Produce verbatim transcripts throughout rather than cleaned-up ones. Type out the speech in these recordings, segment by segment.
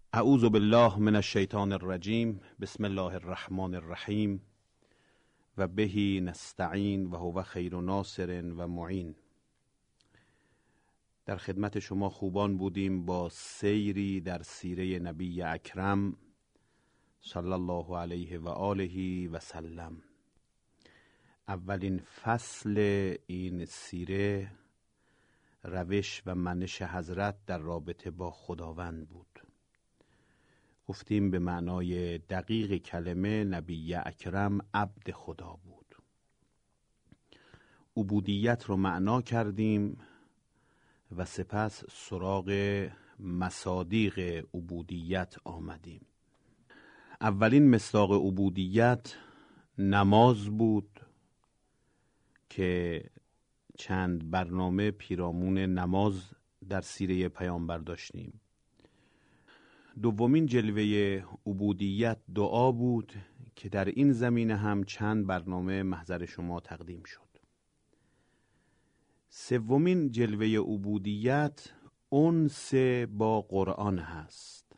اعوذ بالله من الشیطان الرجیم. بسم الله الرحمن الرحیم و به نستعین و هو خیر ناصر و معین. در خدمت شما خوبان بودیم با سیری در سیره نبی اکرم صلی الله علیه و آله و سلم. اولین فصل این سیره روش و منش حضرت در رابطه با خداوند بود. گفتیم به معنای دقیق کلمه نبی اکرم عبد خدا بود. عبودیت رو معنا کردیم و سپس سراغ مصادیق عبودیت آمدیم. اولین مصداق عبودیت نماز بود که چند برنامه پیرامون نماز در سیره پیامبر داشتیم. دومین جلوه عبودیت دعا بود که در این زمینه هم چند برنامه محضر شما تقدیم شد. سومین جلوه عبودیت انس با قرآن هست.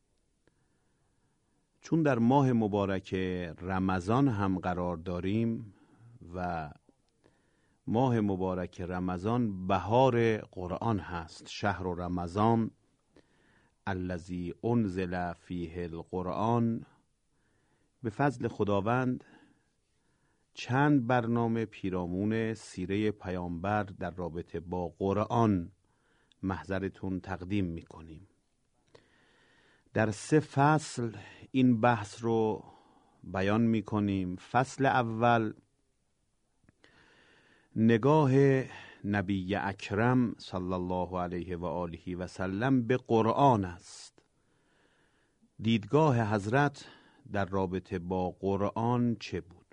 چون در ماه مبارک رمضان هم قرار داریم و ماه مبارک رمضان بهار قرآن هست. شهر رمضان الذی انزل فیه القرآن. به فضل خداوند چند برنامه پیرامون سیره پیامبر در رابطه با قرآن محضرتون تقدیم میکنیم. در سه فصل این بحث رو بیان میکنیم. فصل اول نگاه نبی اکرم صلی الله علیه و آله و سلم به قرآن است. دیدگاه حضرت در رابطه با قرآن چه بود؟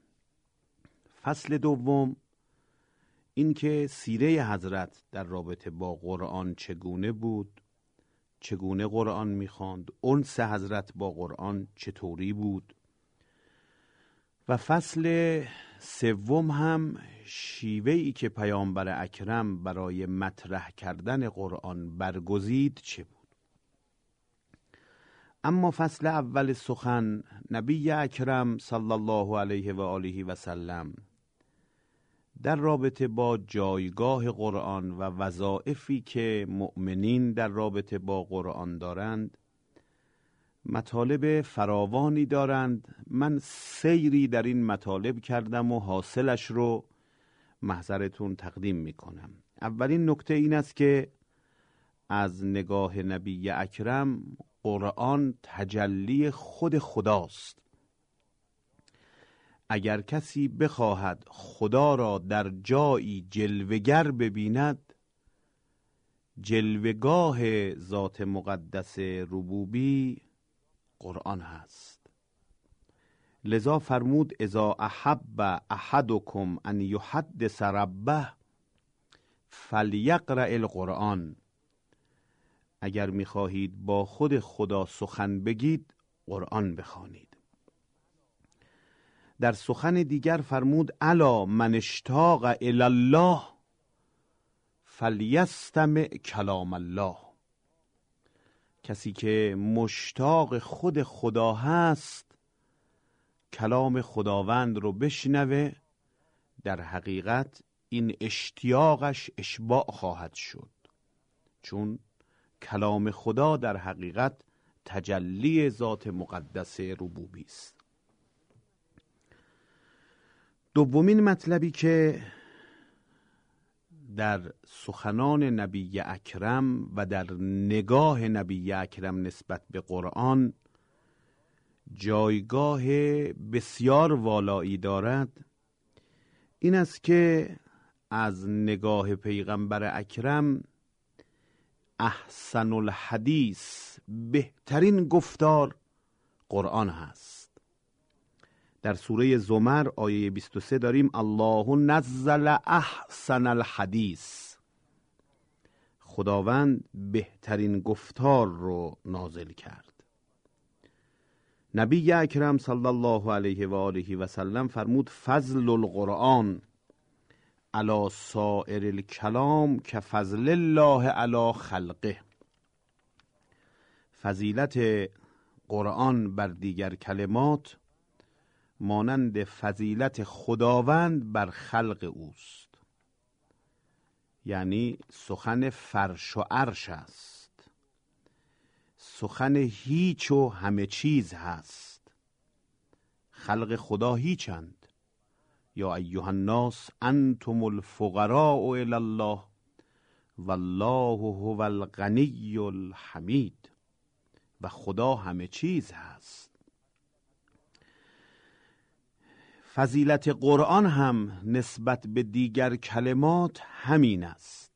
فصل دوم اینکه سیره حضرت در رابطه با قرآن چگونه بود، چگونه قرآن می‌خواند، انس حضرت با قرآن چطوری بود. و فصل سوم هم شیوهی که پیامبر اکرم برای مطرح کردن قرآن برگزید چه بود. اما فصل اول سخن نبی اکرم صلی الله علیه و آله و سلم در رابطه با جایگاه قرآن و وظایفی که مؤمنین در رابطه با قرآن دارند مطالب فراوانی دارند. من سیری در این مطالب کردم و حاصلش رو محضرتون تقدیم میکنم. اولین نکته این است که از نگاه نبی اکرم قرآن تجلی خود خداست. اگر کسی بخواهد خدا را در جایی جلوگر ببیند، جلوگاه ذات مقدس ربوبی قرآن هست. لذا فرمود اذا احب احدکم ان یحدث ربه فلیقرأ القرآن. اگر میخواهید با خود خدا سخن بگید قرآن بخوانید. در سخن دیگر فرمود الا من اشتاق الی الله فلیستمع کلام الله. کسی که مشتاق خود خدا هست کلام خداوند رو بشنوه، در حقیقت این اشتیاقش اشباع خواهد شد، چون کلام خدا در حقیقت تجلی ذات مقدس ربوبی است. دومین مطلبی که در سخنان نبی اکرم و در نگاه نبی اکرم نسبت به قرآن جایگاه بسیار والایی دارد این است که از نگاه پیغمبر اکرم احسن الحدیث، بهترین گفتار قرآن هست. در سوره زمر آیه بیست و سه داریم الله نزل احسن الحدیث. خداوند بهترین گفتار رو نازل کرد. نبی اکرم صلی الله علیه و آله و سلم فرمود فضل القرآن علی سائر الکلام که فضل الله علی خلقه. فضیلت قرآن بر دیگر کلمات مانند فضیلت خداوند بر خلق اوست، یعنی سخن فرش و عرش است، سخن هیچ و همه چیز هست. خلق خدا هیچند. یا ایها الناس انتم الفقراء الی الله والله هو الغنی الحمید. و خدا همه چیز هست. فضیلت قرآن هم نسبت به دیگر کلمات همین است.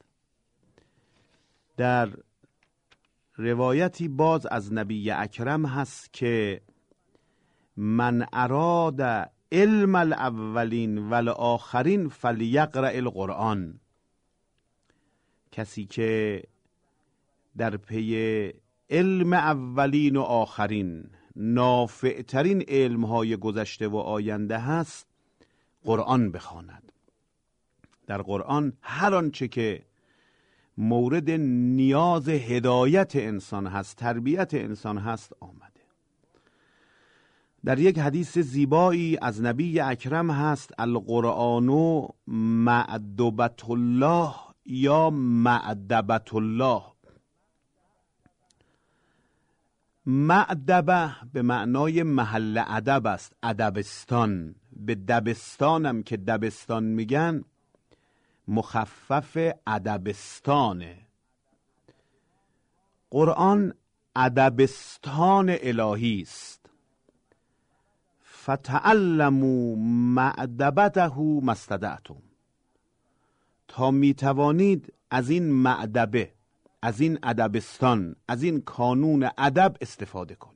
در روایتی باز از نبی اکرم هست که من اراد علم الاولین والآخرین فلیقرأ القرآن. کسی که در پی علم اولین و آخرین، نافعترین علمهای گذشته و آینده هست، قرآن بخواند. در قرآن هر آنچه که مورد نیاز هدایت انسان هست، تربیت انسان هست آمده. در یک حدیث زیبایی از نبی اکرم هست القرآن معدبت الله یا معدبت الله. معدبه به معنای محل ادب است، ادبستان. به دبستانم که دبستان میگن مخفف ادبستانه. قرآن ادبستان الهی است. فتعلموا معدبته ما استطعتم، تا میتوانید از این معدبه، از این ادبستان، از این کانون ادب استفاده کنید.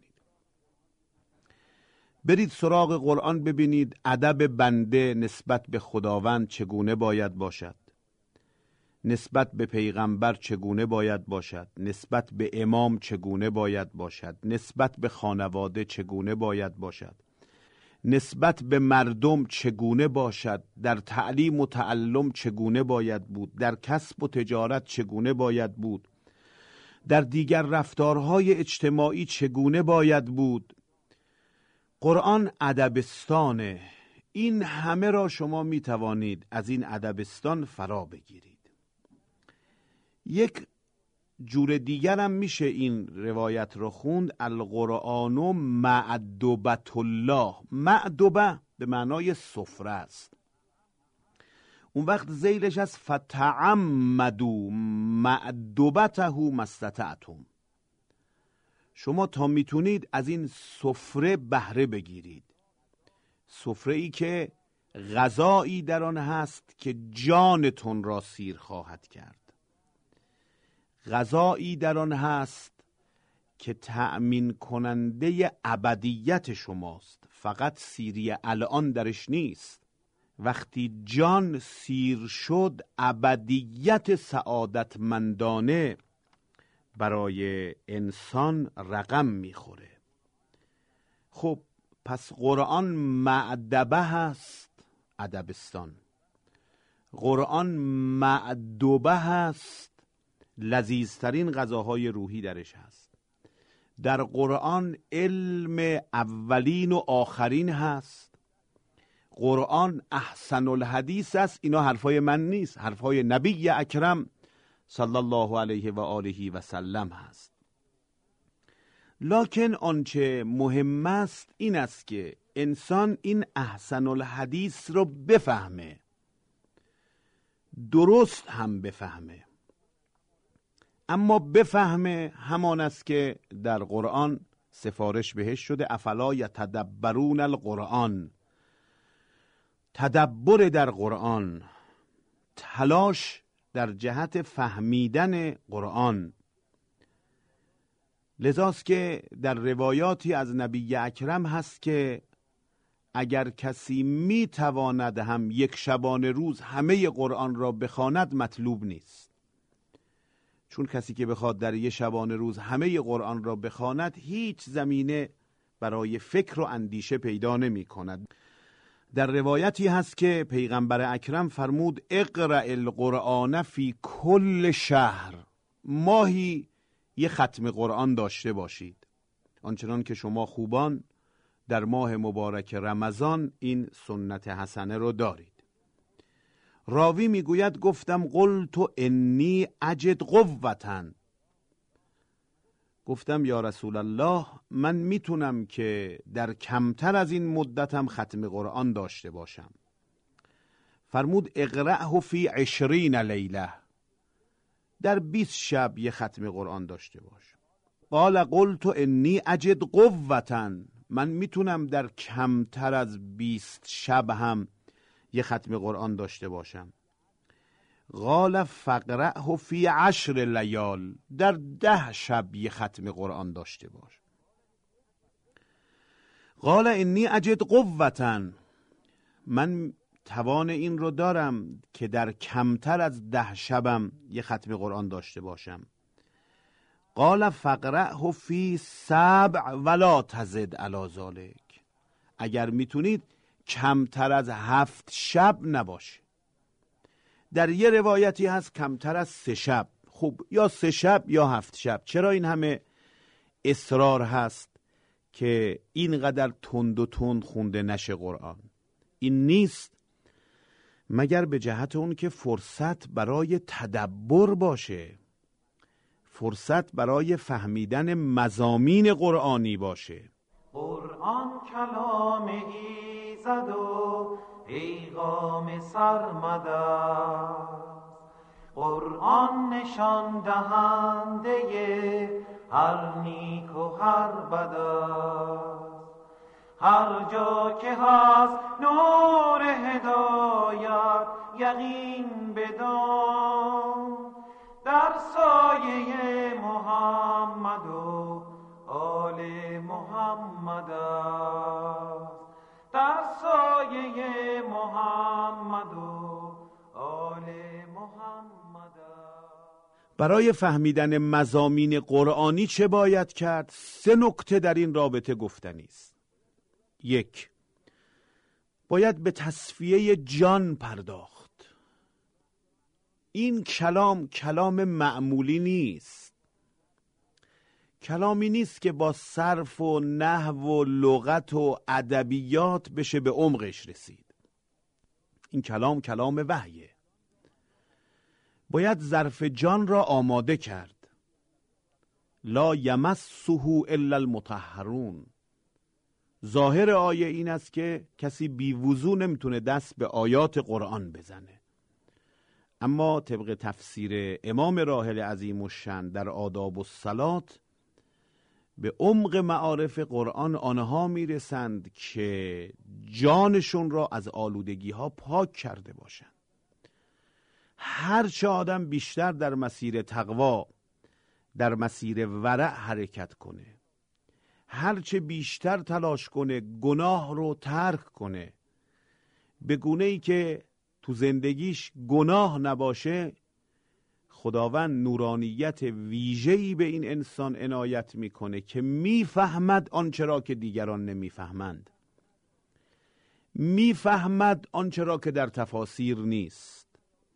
برید سراغ قرآن ببینید ادب بنده نسبت به خداوند چگونه باید باشد، نسبت به پیغمبر چگونه باید باشد، نسبت به امام چگونه باید باشد، نسبت به خانواده چگونه باید باشد، نسبت به مردم چگونه باشد، در تعلیم و تعلم چگونه باید بود، در کسب و تجارت چگونه باید بود، در دیگر رفتارهای اجتماعی چگونه باید بود. قرآن ادبستانه. این همه را شما می توانید از این ادبستان فرا بگیرید. یک جور دیگر هم میشه این روایت رو خوند القرآن معدبت الله. معدبه به معنای سفره است. اون وقت ذیلش از فتعمدوا معدبته ما استطعتم. شما تا میتونید از این سفره بهره بگیرید. سفره ای که غذایی در آن هست که جانتون را سیر خواهد کرد. غذایی در آن هست که تأمین کننده ابدیت شماست. فقط سیری الان درش نیست. وقتی جان سیر شد ابدیت سعادتمندانه برای انسان رقم میخوره. خب پس قرآن معدبه هست، ادبستان. قرآن معدبه هست، لذیذترین غذاهای روحی درش هست. در قرآن علم اولین و آخرین هست. قرآن احسن الحدیث است. اینا حرفای من نیست، حرفای نبی اکرم صلی الله علیه و آله و سلم هست. لکن آنچه مهم است این است که انسان این احسن الحدیث رو بفهمه، درست هم بفهمه. اما بفهمه همان است که در قرآن سفارش بهش شده افلا یتدبرون القرآن. تدبر در قرآن، تلاش در جهت فهمیدن قرآن. لذاست که در روایاتی از نبی اکرم هست که اگر کسی می تواند هم یک شبانه روز همه قرآن را بخواند مطلوب نیست. چون کسی که بخواد در یک شبانه روز همه قرآن را بخواند هیچ زمینه برای فکر و اندیشه پیدا نمی کند. در روایتی هست که پیغمبر اکرم فرمود اقرأ القرآن فی کل شهر. ماهی یه ختم قرآن داشته باشید، آنچنان که شما خوبان در ماه مبارک رمضان این سنت حسنه رو دارید. راوی میگوید گفتم قلت انی اجد قوتن، گفتم یا رسول الله من میتونم که در کمتر از این مدتم ختم قرآن داشته باشم. فرمود اقرأه فی عشرین لیله، در بیست شب یه ختم قرآن داشته باش. قال قلت انی اجد قوتن، من میتونم در کمتر از بیست شب هم یه ختم قرآن داشته باشم. قال فقرأه فی عشر لیال، در ده شب یه ختم قرآن داشته باش. قال انی اجد قوتن، من توان این رو دارم که در کمتر از ده شبم یه ختم قرآن داشته باشم. قال فقرأه فی سبع ولا تزد علی ذلک، اگر میتونید کمتر از هفت شب نباشه. در یه روایتی هست کمتر از سه شب. خب یا سه شب یا هفت شب. چرا این همه اصرار هست که اینقدر تند و تند خونده نشه قرآن؟ این نیست مگر به جهت اون که فرصت برای تدبر باشه، فرصت برای فهمیدن مضامین قرآنی باشه. قرآن کلام ایزد و پیغام سرمد است، قرآن نشان دهنده هر نیک و هر بد است. هر جا که هست نور هدایت یقین بدان، در سایه محمد و آل محمد است، در سایه محمد و آل محمد است. برای فهمیدن مضامین قرآنی چه باید کرد؟ سه نکته در این رابطه گفتنی است. یک، باید به تصفیه جان پرداخت. این کلام کلام معمولی نیست، کلامی نیست که با صرف و نحو و لغت و ادبیات بشه به عمقش رسید. این کلام کلام وحیه، باید ظرف جان را آماده کرد. لا یمسه الا المطهرون. ظاهر آیه این است که کسی بی وضو نمیتونه دست به آیات قرآن بزنه، اما طبق تفسیر امام راحل عظیم الشأن در آداب الصلات به عمق معارف قرآن آنها میرسند که جانشون را از آلودگی ها پاک کرده باشند. هرچه آدم بیشتر در مسیر تقوا، در مسیر ورع حرکت کنه، هرچه بیشتر تلاش کنه گناه رو ترک کنه، به گونه ای که تو زندگیش گناه نباشه، خداوند نورانیت ویژه‌ای به این انسان عنایت میکنه که میفهمد آنچه را که دیگران نمیفهمند، میفهمد آنچه را که در تفاسیر نیست،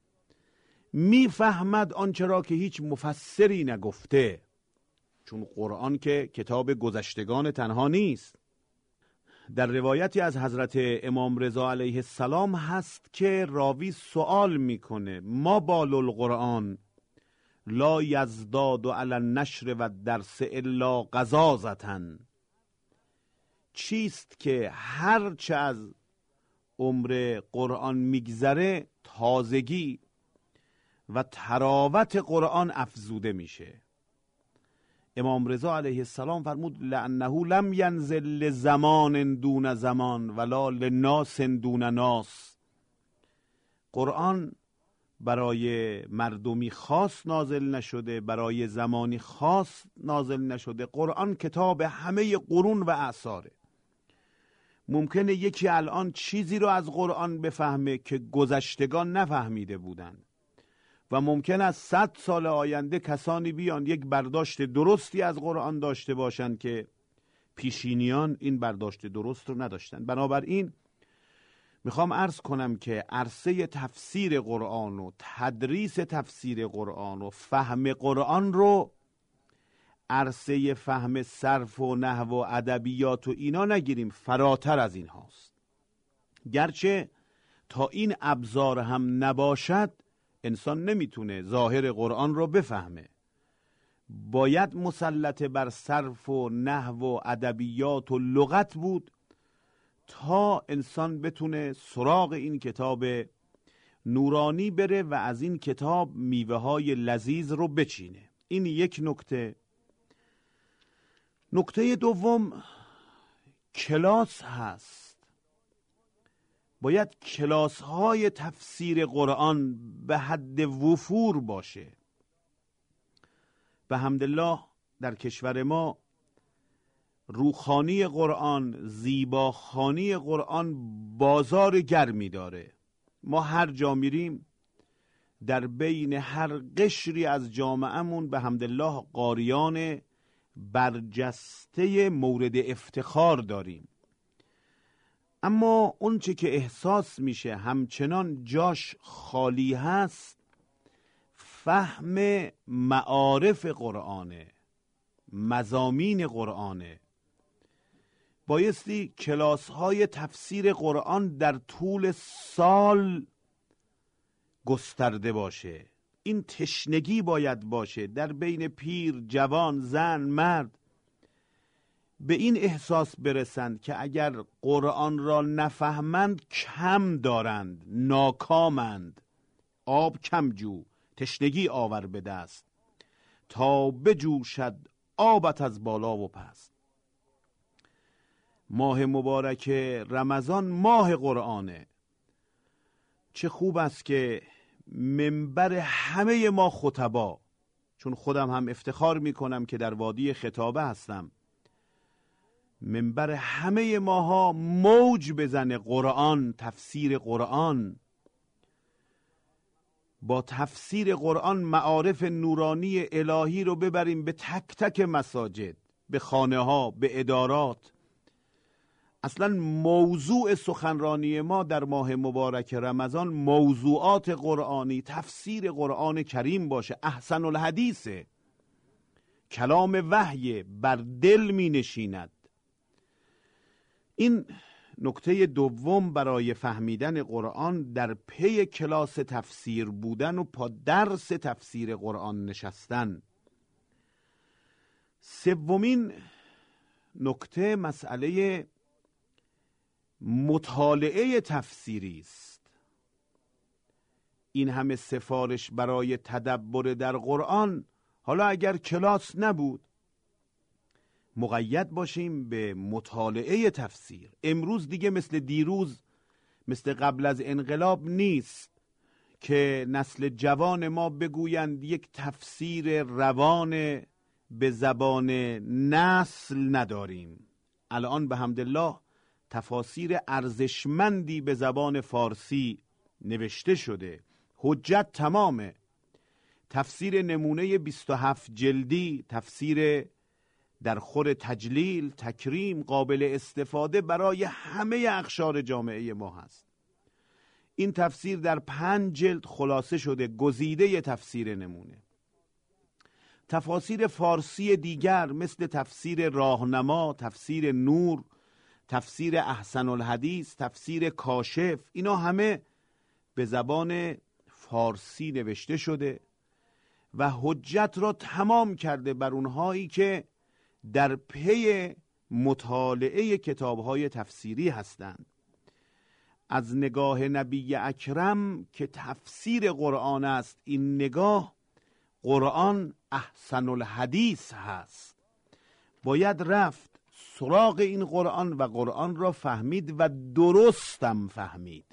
میفهمد آنچه را که هیچ مفسری نگفته، چون قرآن که کتاب گذشتگان تنها نیست. در روایتی از حضرت امام رضا علیه السلام هست که راوی سوال میکنه ما بال القرآن لا یزداد علی النشر و درس الا غضاضة، چیست که هر چه از عمر قرآن میگذره تازگی و تراوت قرآن افزوده میشه. امام رضا علیه السلام فرمود لانه لم ینزل لزمان دون زمان ولا لناس دون ناس. قرآن برای مردمی خاص نازل نشده، برای زمانی خاص نازل نشده. قرآن کتاب همه قرون و اعصاره. ممکنه یکی الان چیزی رو از قرآن بفهمه که گذشتگان نفهمیده بودن و ممکن است صد سال آینده کسانی بیان یک برداشت درستی از قرآن داشته باشند که پیشینیان این برداشت درست رو نداشتن. بنابراین میخوام عرض کنم که عرصه تفسیر قرآن و تدریس تفسیر قرآن و فهم قرآن رو عرصه فهم صرف و نحو و ادبیات و اینا نگیریم، فراتر از این هاست. گرچه تا این ابزار هم نباشد انسان نمیتونه ظاهر قرآن رو بفهمه. باید مسلط بر صرف و نحو و ادبیات و لغت بود تا انسان بتونه سراغ این کتاب نورانی بره و از این کتاب میوه های لذیذ رو بچینه. این یک نکته. نکته دوم کلاس هست. باید کلاس های تفسیر قرآن به حد وفور باشه. به حمدالله در کشور ما روخانی قرآن، زیباخانی قرآن بازار گرمی داره. ما هر جا میریم در بین هر قشری از جامعهمون به حمدالله قاریان برجسته مورد افتخار داریم. اما اون چه که احساس میشه همچنان جاش خالی هست فهم معارف قرآنه، مضامین قرآنه. بایستی کلاس های تفسیر قرآن در طول سال گسترده باشه. این تشنگی باید باشه در بین پیر، جوان، زن، مرد، به این احساس برسند که اگر قرآن را نفهمند کم دارند، ناکامند. آب کم جو، تشنگی آور به دست، تا بجوشد آبت از بالا و پست. ماه مبارک رمضان ماه قرآنه. چه خوب است که منبر همه ما خطبا، چون خودم هم افتخار می کنم که در وادی خطابه هستم، منبر همه ماها موج بزنه قرآن، تفسیر قرآن. با تفسیر قرآن معارف نورانی الهی رو ببریم به تک تک مساجد، به خانه ها، به ادارات. اصلا موضوع سخنرانی ما در ماه مبارک رمضان موضوعات قرآنی، تفسیر قرآن کریم باشه. احسن الحدیثه، کلام وحی بر دل می نشیند. این نکته دوم برای فهمیدن قرآن، در پی کلاس تفسیر بودن و پا درس تفسیر قرآن نشستن. سومین نکته مسئله مطالعه تفسیری است. این همه سفارش برای تدبر در قرآن، حالا اگر کلاس نبود مقید باشیم به مطالعه تفسیر. امروز دیگه مثل دیروز، مثل قبل از انقلاب نیست که نسل جوان ما بگویند یک تفسیر روان به زبان نسل نداریم. الان به حمدالله تفاسیر ارزشمندی به زبان فارسی نوشته شده، حجت تمامه. تفسیر نمونه بیست و هفت جلدی، تفسیر در خور تجلیل، تکریم، قابل استفاده برای همه اقشار جامعه ما هست. این تفسیر در پنج جلد خلاصه شده، گزیده تفسیر نمونه. تفاسیر فارسی دیگر مثل تفسیر راهنما، تفسیر نور، تفسیر احسن الحدیث، تفسیر کاشف، اینا همه به زبان فارسی نوشته شده و حجت را تمام کرده بر اونهایی که در پی مطالعه کتاب‌های تفسیری هستند. از نگاه نبی اکرم که تفسیر قرآن است، این نگاه قرآن احسن الحدیث هست. باید رفت سراغ این قرآن و قرآن را فهمید و درستم فهمید.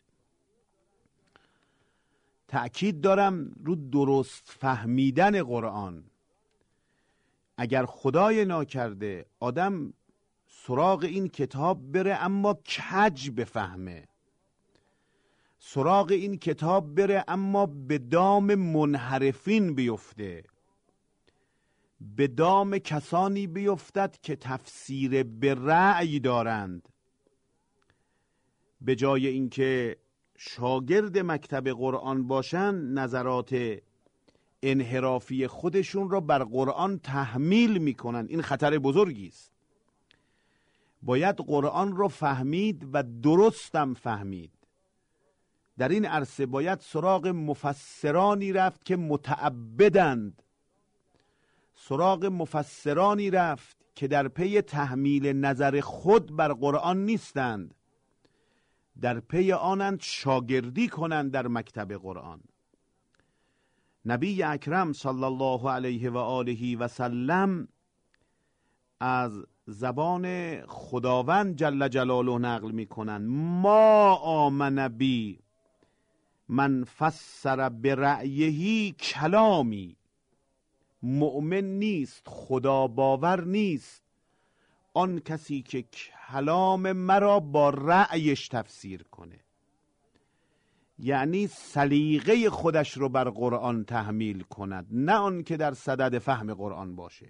تأکید دارم رو درست فهمیدن قرآن. اگر خدای ناکرده آدم سراغ این کتاب بره اما کج بفهمه، سراغ این کتاب بره اما به دام منحرفین بیفته، به دام کسانی بیفتد که تفسیر به رأی دارند، به جای اینکه شاگرد مکتب قرآن باشند نظرات انحرافی خودشون را بر قرآن تحمیل میکنن. این خطر بزرگی است. باید قرآن را فهمید و درستم فهمید. در این عرصه باید سراغ مفسرانی رفت که متعبدند، سراغ مفسرانی رفت که در پی تحمیل نظر خود بر قرآن نیستند، در پی آنند شاگردی کنند در مکتب قرآن. نبی اکرم صلی الله علیه و آله و سلم از زبان خداوند جل جلاله نقل میکنن: ما آمن بی من فسر برأیه کلامی. مؤمن نیست، خدا باور نیست آن کسی که کلام مرا با رأیش تفسیر کنه، یعنی سلیقه خودش رو بر قرآن تحمیل کند، نه آن که در صدد فهم قرآن باشه.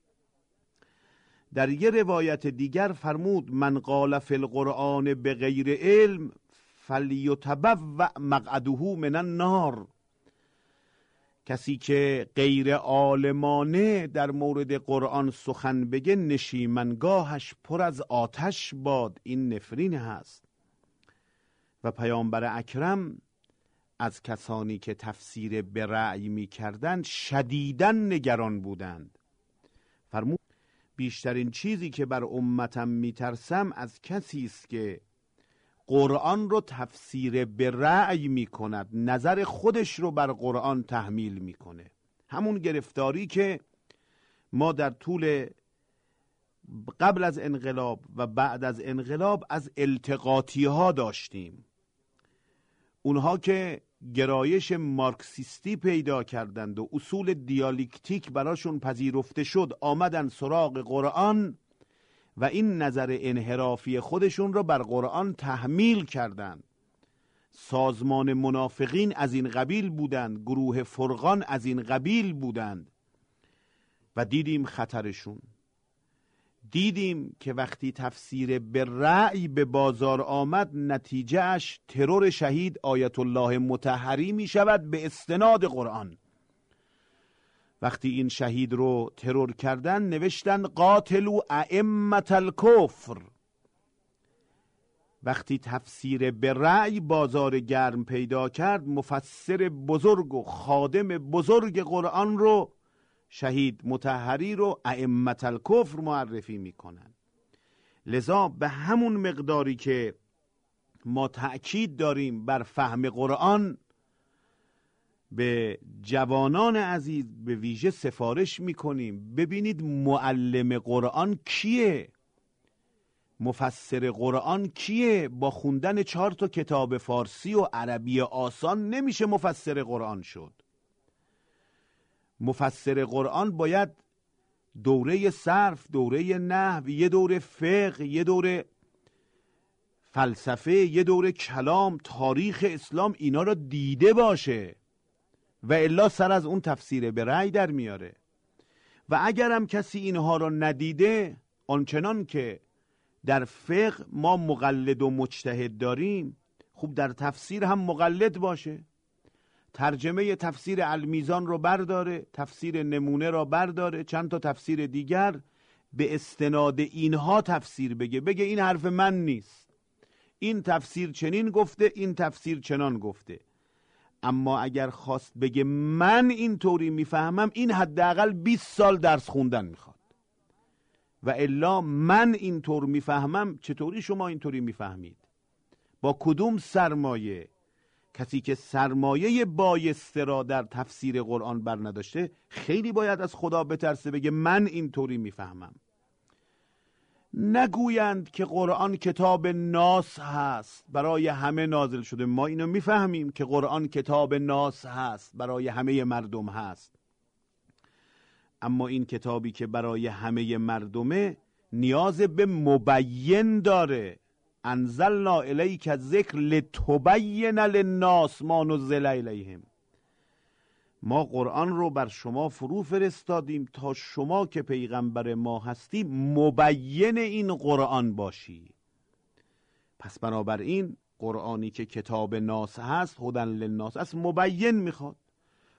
در یه روایت دیگر فرمود: من قال فی القرآن بغیر علم فلیتبوأ مقعده من النار. کسی که غیر عالمانه در مورد قرآن سخن بگه نشیمنگاهش پر از آتش باد. این نفرین هست. و پیامبر اکرم از کسانی که تفسیر به رأی می کردند شدیداً نگران بودند. فرمود: بیشترین چیزی که بر امتم می ترسم از کسی است که قرآن رو تفسیر به رأی می کند، نظر خودش رو بر قرآن تحمیل می کنه. همون گرفتاری که ما در طول قبل از انقلاب و بعد از انقلاب از التقاطی ها داشتیم. اونها که گرایش مارکسیستی پیدا کردند و اصول دیالکتیک براشون پذیرفته شد، آمدن سراغ قرآن و این نظر انحرافی خودشون رو بر قرآن تحمیل کردند. سازمان منافقین از این قبیل بودند، گروه فرقان از این قبیل بودند و دیدیم خطرشون. دیدیم که وقتی تفسیر به رأی به بازار آمد، نتیجهش ترور شهید آیت الله مطهری می شود به استناد قرآن. وقتی این شهید رو ترور کردن، نوشتن قاتلوا ائمة الکفر. وقتی تفسیر به رأی بازار گرم پیدا کرد، مفسر بزرگ و خادم بزرگ قرآن رو، شهید مطهری رو، ائمة الکفر معرفی میکنن. لذا به همون مقداری که ما تأکید داریم بر فهم قرآن، به جوانان عزیز به ویژه سفارش میکنیم ببینید معلم قرآن کیه، مفسر قرآن کیه. با خوندن چهار تا کتاب فارسی و عربی آسان نمیشه مفسر قرآن شد. مفسر قرآن باید دوره صرف، دوره نحو، یه دوره فقه، یه دوره فلسفه، یه دوره کلام، تاریخ اسلام، اینا را دیده باشه و الا سر از اون تفسیر به رأی در میاره. و اگرم کسی اینها را ندیده، آنچنان که در فقه ما مقلد و مجتهد داریم، خوب در تفسیر هم مقلد باشه. ترجمه تفسیر المیزان رو برداره، تفسیر نمونه را برداره، چند تا تفسیر دیگر، به استناد اینها تفسیر بگه. بگه این حرف من نیست، این تفسیر چنین گفته، این تفسیر چنان گفته. اما اگر خواست بگه من این طوری میفهمم، این حداقل بیست سال درس خوندن میخواد. و الا من این طور میفهمم، چطوری شما این طوری میفهمید؟ با کدوم سرمایه؟ کسی که سرمایه بایسته را در تفسیر قرآن بر نداشته، خیلی باید از خدا بترسه، بگه من این طوری میفهمم. نگویند که قرآن کتاب ناس هست، برای همه نازل شده. ما اینو میفهمیم که قرآن کتاب ناس هست، برای همه مردم هست. اما این کتابی که برای همه مردمه نیاز به مبین داره. انزلنا الیک الذکر لتبین للناس ما نزل الیهم. ما قرآن رو بر شما فرو فرستادیم تا شما که پیغمبر ما هستی مبین این قرآن باشی. پس بنابراین قرآنی که کتاب ناس هست، هدن للناس است، مبین میخواد.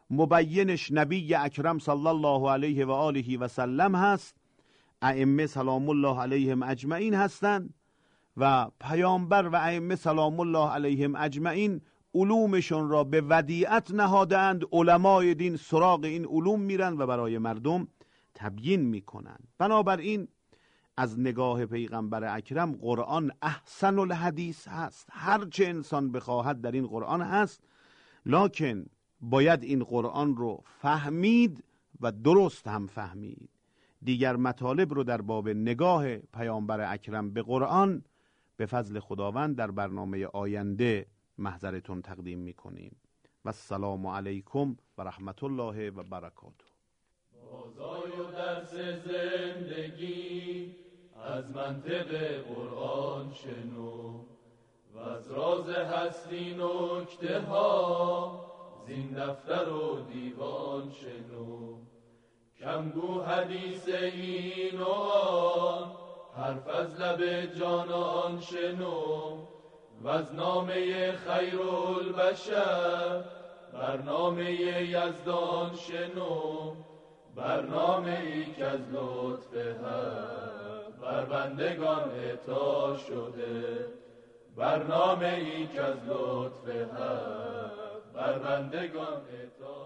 مبینش نبی اکرم صلی الله علیه و آله و سلم هست، ائمه سلام الله علیهم اجمعین هستند و پیامبر و ائمه سلام الله علیهم اجمعین علومشون را به ودیعت نهادند. علمای دین سراغ این علوم میرن و برای مردم تبیین میکنن. بنابراین از نگاه پیغمبر اکرم قرآن احسن الحدیث هست. هرچه انسان بخواهد در این قرآن هست، لکن باید این قرآن رو فهمید و درست هم فهمید. دیگر مطالب رو در باب نگاه پیامبر اکرم به قرآن به فضل خداوند در برنامه آینده محضرتون تقدیم میکنیم. و السلام علیکم و رحمت الله و برکاته. بازای و درس زندگی از منطق قرآن شنو، و از راز هستی نکته ها زین دفتر و دیوان شنو. کم گو حدیث این و آن، حرف از لب جانان شنو. و از نامه خیرالبشر برنامه یزدان شنو. برنامه ای که از لطف حق بر بندگان عطا شده. برنامه ای که از لطف حق بر بندگان عطا